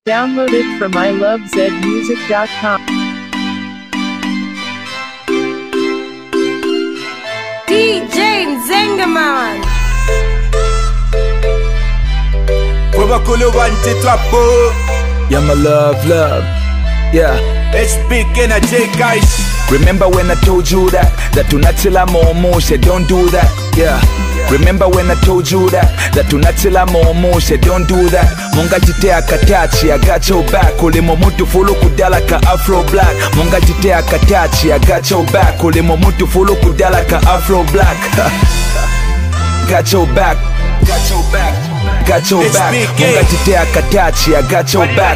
Download it from ilovezmusic.com. DJ Nzengaman. Wabakulu wanted to po. Yeah, my love, yeah. HB Energy guys. Remember when I told you that tunachila momo, said don't do that, yeah. Remember when I told you that tunachila momo, said don't do that. Munga jitea katachi, I got your back. Ulimo mutu fulu kudala ka Afro Black. Munga jitea katachi, I got your back. Ulimo mutu fulu kudala ka Afro Black. Got your back, got your back, got your back. Munga jitea katachi, I got your back.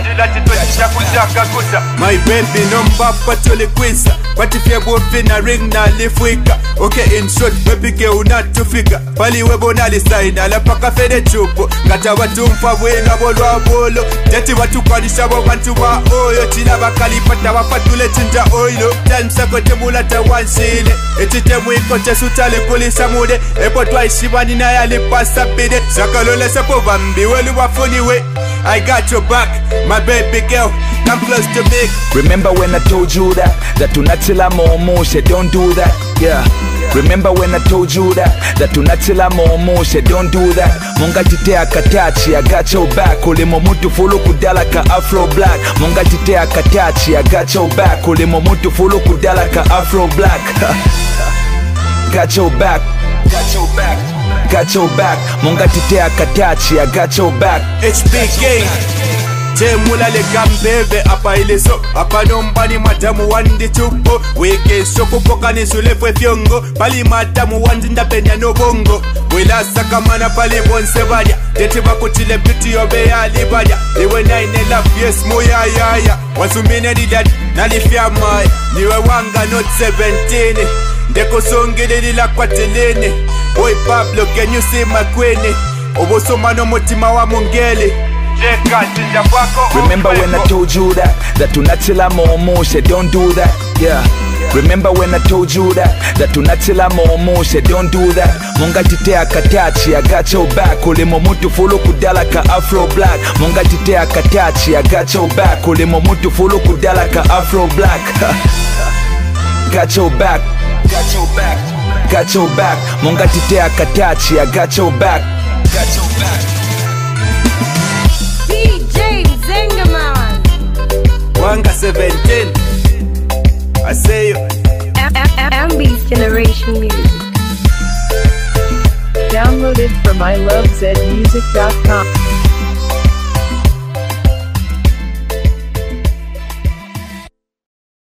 My baby number patole quiza. But if you're both in a ring na lifwika. Okay, in short, baby girl not to figure. Pali webo na lisaina ala paka fede chupo. Kata watu mfawena bolo wa bolo. Jeti watu kwanisha wa wantu wa oyo. China wakali pata wafatule chinja oilo. Time sako temula ta wansile. Eti temu ikote sutale kulisa mude. Epo twaishibani na yali pasa bide. Sakalole sepo bambi welu wafuniwe. I got your back, my baby girl. Come close to me. Remember when I told you that tunachila momo, said don't do that, yeah. Remember when I told you that tunachila momo, said don't do that. Munga jitea katachi, I got your back. Ulimo mutu fulu kudala ka Afro Black. Munga jitea katachi, I got your back. Ulimo mutu fulu kudala ka Afro Black. Got your back, got your back, got your back. Munga jitea katachi, I got your back. HBK Temula le gambebe apa ileso. Apa nombani matamu wandi chupo. Weke soko poka nisulefwe fyongo. Pali matamu wandi ndapenya no bongo. Wila sakamana pali bonse badia. Tete bako chile piti yobe ya libadia. Iwe naine la fies moya ya. Wasumine di dad nalifia mai. Niwe wanga not 17. Ndeko songele di la kwatelene. Boy Pablo can you see my queen? Oboso mano motima wa mungele. Remember when I told you that tunachila momo, said don't do that, yeah. Remember when I told you that tunachila momo, said don't do that. Munga jitea katachi, I got your back. Ulimo mutu fulu kudala ka Afro Black. Munga jitea katachi, I got your back. Ulimo mutu fulu kudala ka Afro Black. Got your back, got your back, got your back. Munga jitea katachi, I got your back, got your back.